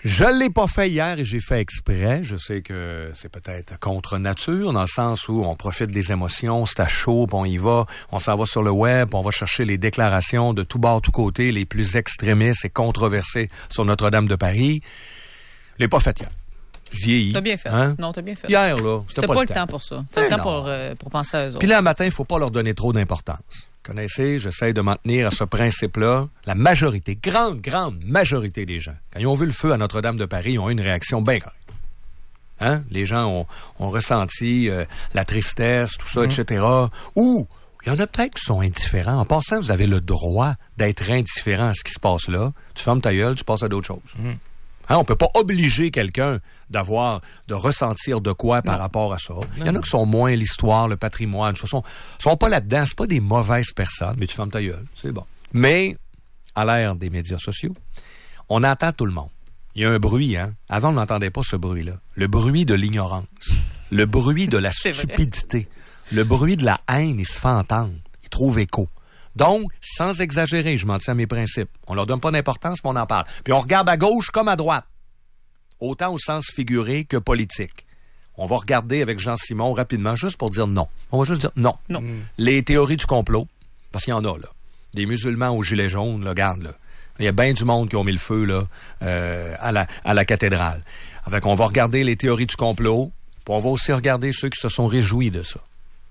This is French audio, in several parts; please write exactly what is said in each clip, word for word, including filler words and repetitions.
Je l'ai pas fait hier et j'ai fait exprès. Je sais que c'est peut-être contre nature, dans le sens où on profite des émotions, c'est à chaud, puis on y va, on s'en va sur le web, on va chercher les déclarations de tout bord, tout côté, les plus extrémistes et controversés sur Notre-Dame de Paris. Je l'ai pas fait hier. Je vieillis. T'as bien fait. Hein? Non, t'as bien fait. Hier, là, c'était T'as pas, pas le le temps. temps pour ça. T'as le Eh temps pour, euh, pour penser à eux autres. Puis là, un matin, il faut pas leur donner trop d'importance. Connaissez, j'essaie de m'en tenir à ce principe-là. La majorité, grande, grande majorité des gens, quand ils ont vu le feu à Notre-Dame de Paris, ils ont eu une réaction bien correcte. Hein? Les gens ont, ont ressenti euh, la tristesse, tout ça, mmh. et cetera. Ou, il y en a peut-être qui sont indifférents. En passant, vous avez le droit d'être indifférent à ce qui se passe là. Tu fermes ta gueule, tu passes à d'autres choses. Mmh. Hein, on peut pas obliger quelqu'un d'avoir, de ressentir de quoi par non. rapport à ça. Non. Il y en a qui sont moins l'histoire, le patrimoine, sont, sont pas là-dedans. C'est pas des mauvaises personnes, mais tu fermes ta gueule, c'est bon. Mais, à l'ère des médias sociaux, on entend tout le monde. Il y a un bruit, hein. Avant, on n'entendait pas ce bruit-là. Le bruit de l'ignorance. Le bruit de la stupidité. Le bruit de la haine, il se fait entendre. Il trouve écho. Donc, sans exagérer, je m'en tiens à mes principes. On leur donne pas d'importance, mais on en parle. Puis on regarde à gauche comme à droite. Autant au sens figuré que politique. On va regarder avec Jean-Simon rapidement, juste pour dire non. On va juste dire non. Non. Mm. Les théories du complot, parce qu'il y en a, là. Des musulmans aux gilets jaunes, là, regarde, là. Il y a bien du monde qui ont mis le feu, là, euh, à la, à la cathédrale. Fait qu'on va regarder les théories du complot, puis on va aussi regarder ceux qui se sont réjouis de ça.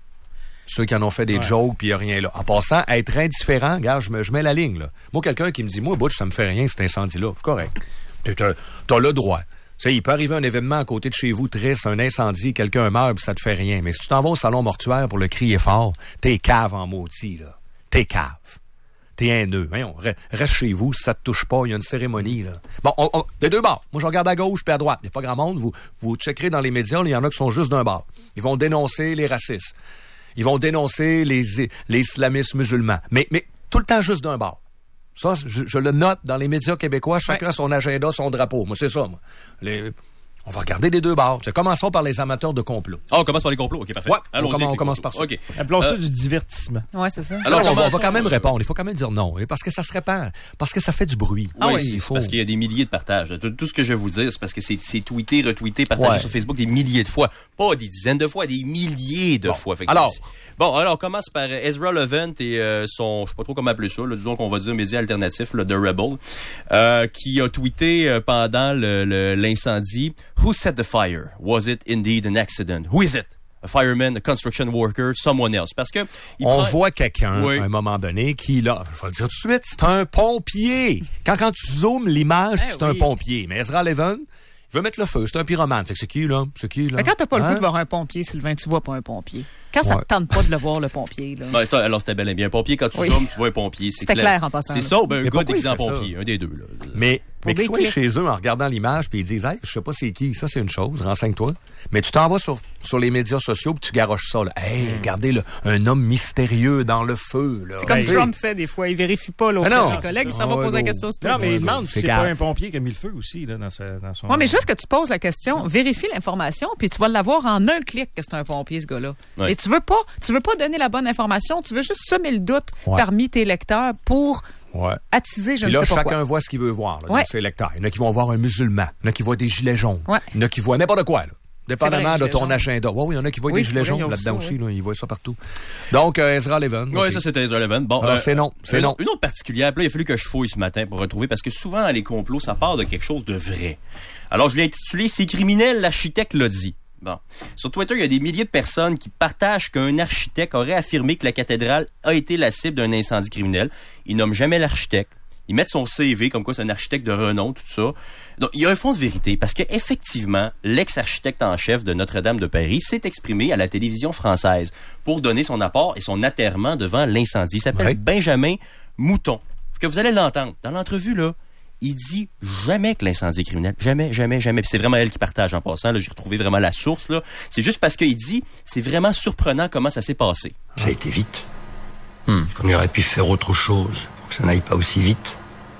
Ceux qui en ont fait des ouais. jokes, puis il n'y a rien là. En passant, être indifférent, regarde, je, me, je mets la ligne, là. Moi, quelqu'un qui me dit, moi, Butch, ça me fait rien, cet incendie-là. C'est correct. T'as, t'as le droit. Tu sais, il peut arriver un événement à côté de chez vous, triste, un incendie, quelqu'un meurt, puis ça te fait rien. Mais si tu t'en vas au salon mortuaire pour le crier fort, t'es cave en maudit, là. T'es cave. T'es haineux. Voyons, reste chez vous, si ça te touche pas, il y a une cérémonie, là. Bon, on, on, des deux bords. Moi, je regarde à gauche puis à droite. Il n'y a pas grand monde. Vous, vous checkerez dans les médias, il y en a qui sont juste d'un bord. Ils vont dénoncer les racistes. Ils vont dénoncer les, les islamistes musulmans. Mais, mais tout le temps juste d'un bord. Ça, je, je le note dans les médias québécois. Chacun ouais. son agenda, son drapeau. Moi, c'est ça, moi. Les, on va regarder des deux bords. Commençons par les amateurs de complot. Ah, on commence par les complots. OK, parfait. Ouais, on, commence, on commence par ça. OK. Appelons euh, ça du divertissement. Ouais, c'est ça. Alors, Alors on, on va quand même répondre. Il faut quand même dire non. Parce que ça se répand. Parce que ça fait du bruit. Ah oui, oui il faut. Parce qu'il y a des milliers de partages. Tout, tout ce que je vais vous dire, c'est parce que c'est, c'est tweeté, retweeté, partagé ouais. sur Facebook des milliers de fois. Pas des dizaines de fois, des milliers de bon. fois. Fait que alors... Bon, alors on commence par Ezra Levant et euh, son, je sais pas trop comment appeler ça, là, disons qu'on va dire média alternatif, là, The Rebel, euh, qui a tweeté euh, pendant le, le, l'incendie « Who set the fire? Was it indeed an accident? Who is it? A fireman, a construction worker, someone else? » Parce que il on prend... voit quelqu'un oui. à un moment donné qui, là, je vais le dire tout de suite, c'est un pompier. Quand, quand tu zoomes l'image, hey, c'est oui. un pompier. Mais Ezra Levant, il veut mettre le feu, c'est un pyromane. Fait que c'est qui, là? C'est qui, là? Mais quand t'as pas hein? le goût de voir un pompier, Sylvain, tu vois pas un pompier. Quand ça ouais. te tente pas de le voir, le pompier, là. Ben, c'est, alors, c'était bel et bien un pompier. Quand tu oui. zoomes, tu vois un pompier. C'est C'était clair. clair en passant. C'est là. ça ou ben, un gars déguisé en pompier? Un des deux, là. Mais, mais qu'ils soient chez eux en regardant l'image puis ils disent, hey, je sais pas c'est qui. Ça, c'est une chose. Renseigne-toi. Mais tu t'en vas sur, sur les médias sociaux puis tu garoches ça, là. Hey, mm. regardez, là, un homme mystérieux dans le feu, là. C'est comme hey. Trump fait des fois. Il vérifie pas, là, auprès de ses collègues. Il s'en va poser la question. Non, mais il demande si c'est pas un pompier qui a mis le feu aussi, là, dans, sa, dans son... Ouais, mais juste que tu poses la question, vérifie l'information puis tu vas l'avoir en un clic que c'est un pompier, ce gars-là. Ouais. Et tu veux pas, tu veux pas donner la bonne information, tu veux juste semer le doute ouais. parmi tes lecteurs pour ouais. attiser, je puis ne là, sais pas quoi. Chacun voit ce qu'il veut voir là, ouais. dans ses lecteurs. Il y en a qui vont voir un musulman, il y en a qui voient des gilets jaunes, ouais. il y en a qui voient n'importe quoi, là. Dépendamment vrai, de ton jaune. agenda. Oui, oui, il y en a qui voient oui, des gilets jaunes là-dedans ça, aussi. oui. Là, ils voient ça partout. Donc, euh, Ezra Levant. Oui, okay. ça, c'était Ezra Levant. Bon, Alors, euh, c'est non. C'est une, non. Une autre particulière, puis là, il a fallu que je fouille ce matin pour retrouver, parce que souvent, dans les complots, ça part de quelque chose de vrai. Alors, je l'ai intitulé « C'est criminel, l'architecte l'a dit ». Bon. Sur Twitter, il y a des milliers de personnes qui partagent qu'un architecte aurait affirmé que la cathédrale a été la cible d'un incendie criminel. Ils nomment jamais l'architecte. Ils mettent son C V comme quoi c'est un architecte de renom, tout ça. Donc, il y a un fond de vérité parce qu'effectivement, l'ex-architecte en chef de Notre-Dame de Paris s'est exprimé à la télévision française pour donner son apport et son atterrement devant l'incendie. Il s'appelle ouais. Benjamin Mouton. Que vous allez l'entendre. Dans l'entrevue, là, il dit jamais que l'incendie est criminel. Jamais, jamais, jamais. Puis c'est vraiment elle qui partage en passant. Là, j'ai retrouvé vraiment la source. Là. C'est juste parce qu'il dit, c'est vraiment surprenant comment ça s'est passé. Ça a été vite. Hmm. On aurait pu faire autre chose pour que ça n'aille pas aussi vite.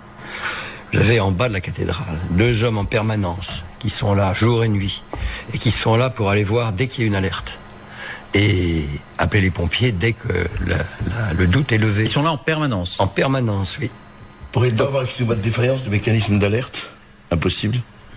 J'avais en bas de la cathédrale deux hommes en permanence qui sont là jour et nuit et qui sont là pour aller voir dès qu'il y a une alerte et appeler les pompiers dès que la, la, le doute est levé. Ils sont là en permanence. En permanence, oui. Pourrait-il avoir, excusez-moi, de défaillance de mécanisme d'alerte? Impossible.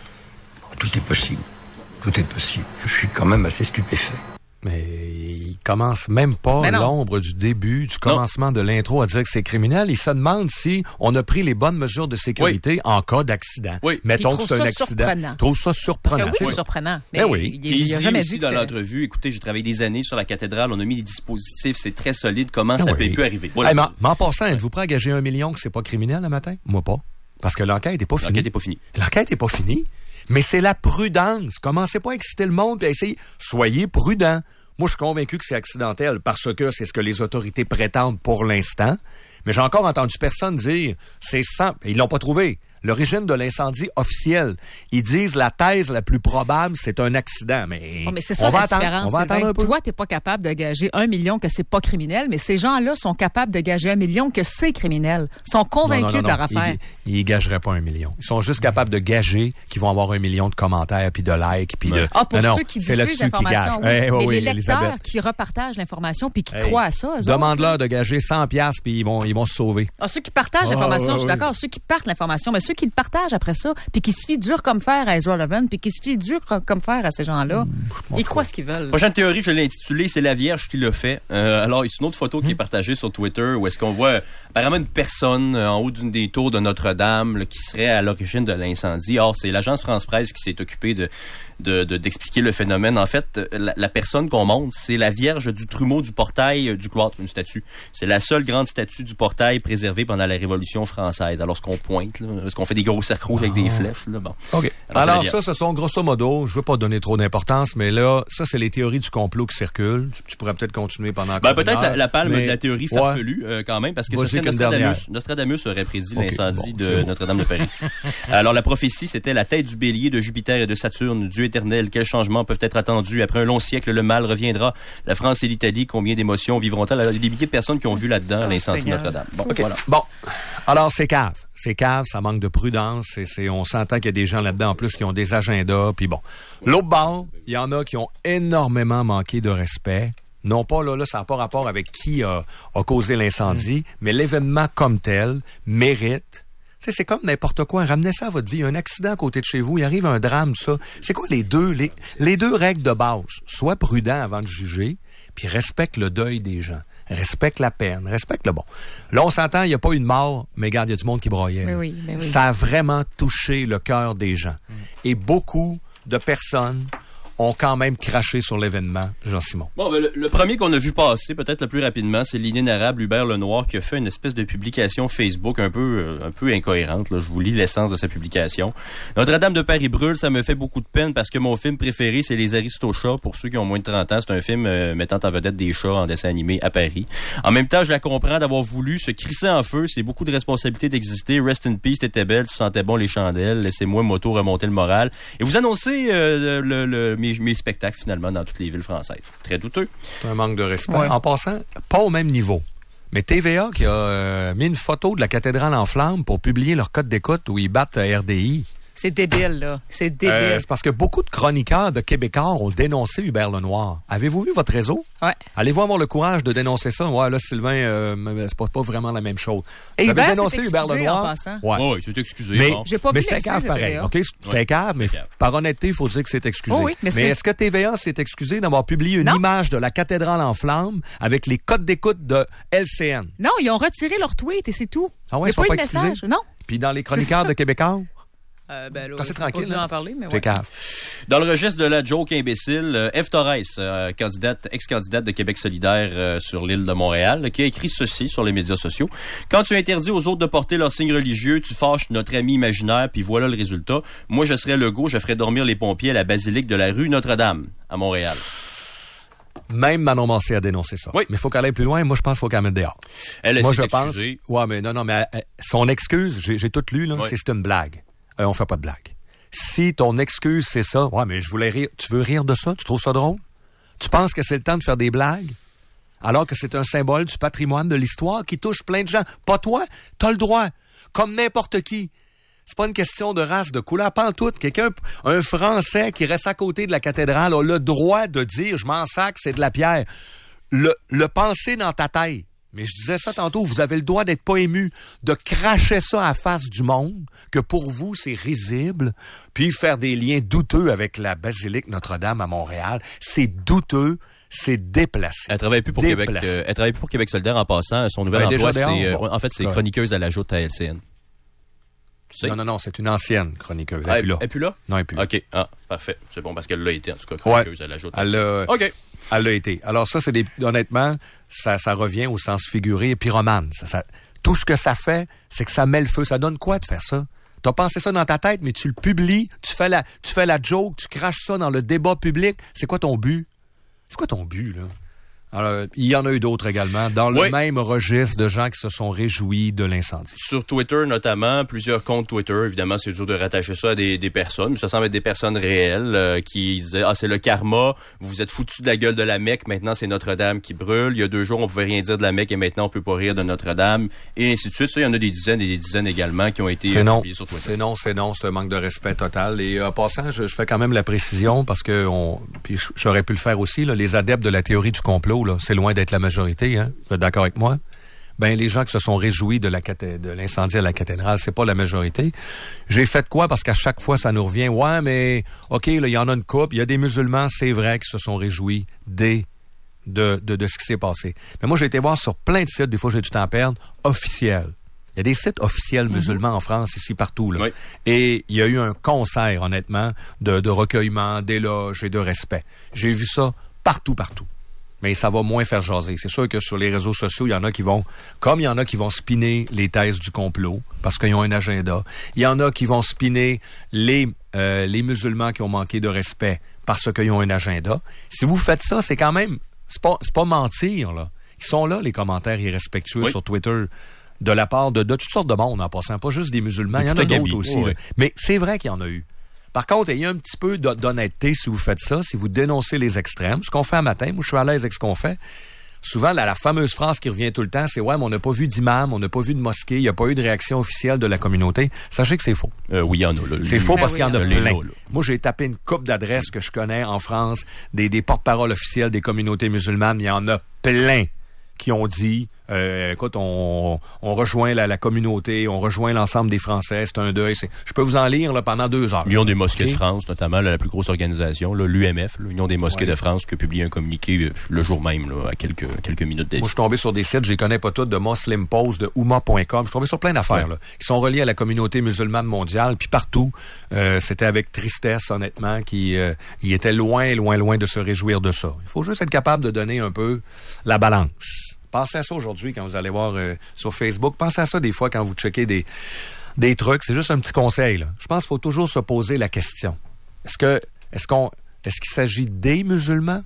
Tout est possible. Tout est possible. Je suis quand même assez stupéfait. Mais il commence même pas l'ombre du début, du commencement non. de l'intro à dire que c'est criminel. Il se demande si on a pris les bonnes mesures de sécurité oui. en cas d'accident. Oui. Mettons que c'est un accident. Surprenant. Il trouve ça surprenant. Parce que oui, c'est surprenant. Mais ben oui. il, il, il, il a jamais aussi dit dans l'entrevue, écoutez, j'ai travaillé des années sur la cathédrale, on a mis des dispositifs, c'est très solide, comment ben ça oui. peut arriver. Voilà. Hey, mais, mais en passant, êtes-vous prêt à gager un million que c'est pas criminel le matin? Moi pas. Parce que l'enquête n'est pas finie. L'enquête n'est pas finie. L'enquête n'est pas finie. Mais c'est la prudence. Commencez pas à exciter le monde et à essayer. Soyez prudents. Moi, je suis convaincu que c'est accidentel parce que c'est ce que les autorités prétendent pour l'instant. Mais j'ai encore entendu personne dire c'est simple. Ils l'ont pas trouvé. L'origine de l'incendie officiel. Ils disent la thèse la plus probable, c'est un accident. Mais, oh, mais c'est ça on va la attendre, différence. on va attendre un peu. Toi, t'es pas capable de gager un million que c'est pas criminel, mais ces gens-là sont capables de gager un million que c'est criminel. Ils sont convaincus non, non, non, de leur affaire. Ils, ils gageraient pas un million. Ils sont juste capables de gager qu'ils vont avoir un million de commentaires, puis de likes, puis de... Ah, pour non, ceux non, qui diffusent l'information, oui. Hey, oui, mais oui, les lecteurs Elisabeth. qui repartagent l'information puis qui hey, croient à ça, eux demande-leur autres, de gager cent piastres, puis ils vont, ils vont se sauver. Ah, ceux qui partagent l'information, oh, je suis oui. d'accord, ceux qui partent l'information, mais ceux qui le partagent après ça, puis qui se fient dur comme fer à Ezra Levin, puis qui se fient dur comme fer à ces gens-là, mmh, ils croient ce qu'ils veulent. Prochaine théorie, je l'ai intitulée, c'est la Vierge qui l'a fait. Euh, alors, il y a une autre photo mmh. qui est partagée sur Twitter où est-ce qu'on voit apparemment une personne euh, en haut d'une des tours de Notre-Dame là, qui serait à l'origine de l'incendie. Or, c'est l'agence France-Presse qui s'est occupée de, de, de, d'expliquer le phénomène. En fait, la, la personne qu'on montre, c'est la Vierge du trumeau du portail euh, du cloître, une statue. C'est la seule grande statue du portail préservée pendant la Révolution française. Alors, ce qu'on pointe, là, ce qu'on fait des gros cercles rouges oh. avec des flèches, là, bon. OK. Alors, Alors ça, ce sont grosso modo, je veux pas donner trop d'importance, mais là, ça, c'est les théories du complot qui circulent. Tu, tu pourrais peut-être continuer pendant ben, peut-être heure, la, la palme mais... de la théorie farfelue, ouais. euh, quand même, parce que ce serait Nostradamus. Nostradamus aurait prédit okay, l'incendie bon, de bon. Notre-Dame de Paris. Alors, la prophétie, c'était la tête du bélier de Jupiter et de Saturne, Dieu éternel. Quels changements peuvent être attendus? Après un long siècle, le mal reviendra. La France et l'Italie, combien d'émotions vivront-elles? Il y a des milliers de personnes qui ont vu là-dedans oh, l'incendie de Notre-Dame. Bon, okay. voilà. Bon. Alors, c'est cave. C'est cave, ça manque de prudence. C'est, c'est, on s'entend qu'il y a des gens là-dedans, en plus, qui ont des agendas. Puis bon. L'autre bord, il y en a qui ont énormément manqué de respect. Non pas, là, là ça n'a pas rapport avec qui a, a causé l'incendie, mmh. mais l'événement comme tel mérite. Tu sais, c'est comme n'importe quoi. Ramenez ça à votre vie. Un accident à côté de chez vous, il arrive un drame, ça. C'est quoi les deux, les, les deux règles de base? Sois prudent avant de juger, puis respecte le deuil des gens. Respecte la peine, respecte le bon. Là, on s'entend, il n'y a pas eu de mort, mais regarde, il y a du monde qui broyait. Mais oui, mais oui. Ça a vraiment touché le cœur des gens. Mm. Et beaucoup de personnes ont quand même craché sur l'événement, Jean-Simon. Bon, ben, le, le premier qu'on a vu passer, peut-être le plus rapidement, c'est l'inénarrable Hubert Lenoir qui a fait une espèce de publication Facebook un peu euh, un peu incohérente. Là. Je vous lis l'essence de sa publication. Notre-Dame de Paris brûle, ça me fait beaucoup de peine parce que mon film préféré, c'est Les Aristochats. Pour ceux qui ont moins de trente ans, c'est un film euh, mettant en vedette des chats en dessin animé à Paris. En même temps, je la comprends d'avoir voulu se crisser en feu. C'est beaucoup de responsabilité d'exister. Rest in peace, t'étais belle, tu sentais bon les chandelles. Laissez-moi moto remonter le moral. Et vous annoncez euh, le, le, le Mes, mes spectacles, finalement, dans toutes les villes françaises. Très douteux. C'est un manque de respect. Ouais. En passant, pas au même niveau. Mais T V A qui a euh, mis une photo de la cathédrale en flammes pour publier leur code d'écoute où ils battent R D I. C'est débile, là. C'est débile. Euh, c'est parce que beaucoup de chroniqueurs de Québécois ont dénoncé Hubert Lenoir. Avez-vous vu votre réseau? Ouais. Allez-vous avoir le courage de dénoncer ça? Ouais, là, Sylvain, euh, c'est pas, pas vraiment la même chose. Et vous Hubert avez dénoncé s'est Hubert excusé Lenoir? En passant. Ouais. Oh, oui, c'est excusé. Mais, bon. J'ai pas mais vu c'était cave pareil. OK? C'était ouais. cave, mais cave. par honnêteté, il faut dire que c'est excusé. Oh oui, mais, mais c'est... est-ce que T V A s'est excusé d'avoir publié une non. image de la cathédrale en flammes avec les codes d'écoute de L C N? Non, ils ont retiré leur tweet et c'est tout. Ah ouais, il n'y a pas eu de excusés? message. Non. Puis dans les chroniqueurs de Québécois? Euh, ben là, c'est tranquille. Pas en parler, mais c'est ouais. cave. Dans le registre de la joke imbécile, euh, Eve Torres, euh, candidate, ex-candidate de Québec solidaire euh, sur l'île de Montréal, qui a écrit ceci sur les médias sociaux. Quand tu interdis aux autres de porter leurs signes religieux, tu fâches notre ami imaginaire, puis voilà le résultat. Moi, je serais Legault, je ferais dormir les pompiers à la basilique de la rue Notre-Dame, à Montréal. Même Manon Mancé a dénoncé ça. Oui. Mais il faut qu'elle aille plus loin. Moi, je pense qu'il faut qu'elle mette dehors. Elle Moi, s'est je pense. excusée. Ouais, mais non, non, mais euh, son excuse, j'ai, j'ai tout lu, là, oui. c'est, c'est une blague. Euh, on fait pas de blague. Si ton excuse, c'est ça, ouais, mais je voulais rire. Tu veux rire de ça? Tu trouves ça drôle? Tu penses que c'est le temps de faire des blagues? Alors que c'est un symbole du patrimoine de l'histoire qui touche plein de gens. Pas toi, t'as le droit. Comme n'importe qui. C'est pas une question de race, de couleur. Pas en tout. Quelqu'un, un Français qui reste à côté de la cathédrale a le droit de dire, je m'en sac, c'est de la pierre. Le, le penser dans ta tête. Mais je disais ça tantôt, vous avez le droit d'être pas ému, de cracher ça à la face du monde, que pour vous, c'est risible, puis faire des liens douteux avec la basilique Notre-Dame à Montréal. C'est douteux, c'est déplacé. Elle travaille plus pour déplacé. Québec. Euh, elle travaille plus pour Québec solidaire en passant. Son nouvel ben, emploi, c'est euh, bon. en fait, c'est ouais. chroniqueuse à la Joute à L C N. Tu sais? Non, non, non, c'est une ancienne chroniqueuse. Elle Ah, n'est plus là. Elle est plus là? Non, elle n'est plus là. OK. Ah, parfait. C'est bon, parce qu'elle l'a été, en tout cas, chroniqueuse ouais. à la Joute. Elle l'a, OK. Elle l'a été. Alors ça, c'est des, honnêtement, ça, ça revient au sens figuré, pyromane. Ça, ça, tout ce que ça fait, c'est que ça met le feu. Ça donne quoi de faire ça? T'as pensé ça dans ta tête, mais tu le publies, tu fais la, tu fais la joke, tu craches ça dans le débat public. C'est quoi ton but? C'est quoi ton but, là? Alors, il y en a eu d'autres également, dans le oui. même registre de gens qui se sont réjouis de l'incendie. Sur Twitter, notamment, plusieurs comptes Twitter, évidemment, c'est dur de rattacher ça à des, des personnes, mais ça semble être des personnes réelles euh, qui disaient « Ah, c'est le karma, vous vous êtes foutus de la gueule de la Mecque, maintenant c'est Notre-Dame qui brûle. Il y a deux jours, on pouvait rien dire de la Mecque et maintenant on peut pas rire de Notre-Dame. » Et ainsi de suite. Ça, il y en a des dizaines et des dizaines également qui ont été c'est euh, non. publiés sur Twitter. C'est non, c'est non, c'est un manque de respect total. Et en passant, je, je fais quand même la précision parce que on, puis j'aurais pu le faire aussi, là, les adeptes de la théorie du complot, là, c'est loin d'être la majorité, hein? Vous êtes d'accord avec moi? Ben, les gens qui se sont réjouis de la cathé- de l'incendie à la cathédrale, c'est pas la majorité. J'ai fait quoi? Parce qu'à chaque fois, ça nous revient. Ouais, mais, OK, là, il y en a une couple. Il y a des musulmans, c'est vrai, qui se sont réjouis des, de, de, de ce qui s'est passé. Mais moi, j'ai été voir sur plein de sites, des fois, j'ai du temps à perdre, officiels. Il y a des sites officiels musulmans mm-hmm. en France, ici, partout, là. Oui. Et il y a eu un concert, honnêtement, de, de recueillement, d'éloges et de respect. J'ai vu ça partout, partout. Mais ça va moins faire jaser. C'est sûr que sur les réseaux sociaux, il y en a qui vont, comme il y en a qui vont spinner les thèses du complot parce qu'ils ont un agenda. Il y en a qui vont spinner les euh, les musulmans qui ont manqué de respect parce qu'ils ont un agenda. Si vous faites ça, c'est quand même, c'est pas, c'est pas mentir, là. Ils sont là, les commentaires irrespectueux oui. sur Twitter de la part de, de toutes sortes de monde en passant, pas juste des musulmans. Il y en a d'autres aussi. Oh, oui. Mais c'est vrai qu'il y en a eu. Par contre, il y a un petit peu d'honnêteté si vous faites ça, si vous dénoncez les extrêmes. Ce qu'on fait un matin, moi je suis à l'aise avec ce qu'on fait. Souvent, la, la fameuse phrase qui revient tout le temps, c'est « Ouais, mais on n'a pas vu d'imam, on n'a pas vu de mosquée, il n'y a pas eu de réaction officielle de la communauté. » Sachez que c'est faux. Euh, oui, il y en a. Là, c'est faux parce oui, qu'il y en a plein. plein. Moi, j'ai tapé une couple d'adresses que je connais en France, des, des porte-paroles officiels des communautés musulmanes. Il y en a plein qui ont dit euh, écoute, on, on rejoint la, la communauté, on rejoint l'ensemble des Français, c'est un deuil. C'est, je peux vous en lire là, pendant deux heures. L'Union des mosquées okay. de France, notamment là, la plus grosse organisation, là, l'U M F, l'Union des mosquées ouais. de France, qui a publié un communiqué le, le jour même, là, à quelques, quelques minutes d'été. Moi, je suis tombé sur des sites, je les connais pas tous, de Muslim Post, de Oumma point com. Je suis tombé sur plein d'affaires ouais. là, qui sont reliées à la communauté musulmane mondiale, puis partout. Euh, c'était avec tristesse, honnêtement, qui euh, il était loin, loin, loin de se réjouir de ça. Il faut juste être capable de donner un peu la balance. Pensez à ça aujourd'hui quand vous allez voir euh, sur Facebook. Pensez à ça des fois quand vous checkez des, des trucs. C'est juste un petit conseil, là. Je pense qu'il faut toujours se poser la question. Est-ce que est-ce qu'on est-ce qu'il s'agit des musulmans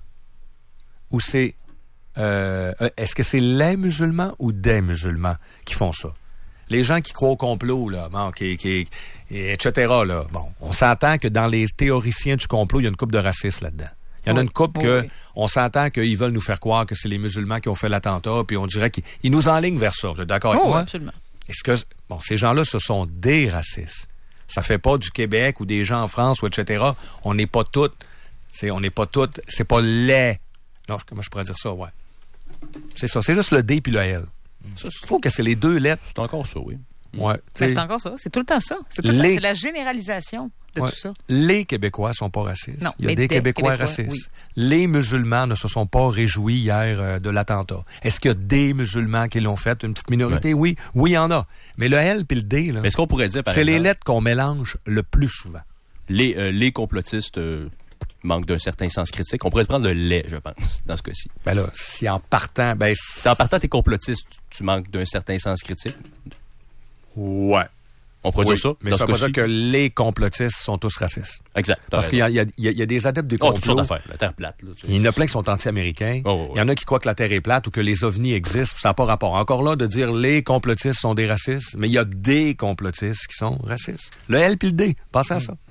ou c'est euh, est-ce que c'est les musulmans ou des musulmans qui font ça? Les gens qui croient au complot, là, bon, qui, qui, et cetera, là, bon, on s'entend que dans les théoriciens du complot, il y a une couple de racistes là-dedans. Il y en a une couple oui, que oui. on s'entend qu'ils veulent nous faire croire que c'est les musulmans qui ont fait l'attentat, puis on dirait qu'ils ils nous enlignent vers ça. Vous êtes d'accord avec oh, moi? Absolument. Est-ce que bon, ces gens-là, ce sont des racistes. Ça fait pas du Québec ou des gens en France ou et cetera. On n'est pas toutes. C'est, on n'est pas toutes. C'est pas les. Non, comment je pourrais dire ça, ouais. C'est ça. C'est juste le D puis le L. Ça, je trouve que c'est les deux lettres. C'est encore ça, oui. Ouais. Mais c'est encore ça. C'est tout le temps ça. C'est, tout le les... temps, c'est la généralisation de ouais. tout ça. Les Québécois sont pas racistes. Non, il y a des, des Québécois, Québécois racistes. Oui. Les musulmans ne se sont pas réjouis hier euh, de l'attentat. Est-ce qu'il y a des musulmans qui l'ont fait? Une petite minorité? Ouais. Oui. Oui, il y en a. Mais le L puis le D, là, mais est-ce qu'on pourrait dire, par c'est exemple, les lettres qu'on mélange le plus souvent. Les, euh, les complotistes euh, manquent d'un certain sens critique. On pourrait prendre le lait, je pense, dans ce cas-ci. Ben là, si en partant... Ben, si en partant, t'es complotiste, tu, tu manques d'un certain sens critique? Ouais. On pourrait oui, dire ça. Mais ça veut pas dire que les complotistes sont tous racistes. Exact. Parce qu'il y a, il y, a, il y a des adeptes des complots. Oh, toutes sortes d'affaires. La Terre plate. Là, il y en a plein qui sont anti-américains. Oh, oh, oh. Il y en a qui croient que la Terre est plate ou que les ovnis existent. Ça n'a pas rapport. Encore là, de dire les complotistes sont des racistes, mais il y a des complotistes qui sont racistes. Le L puis le D. Pensez à ça.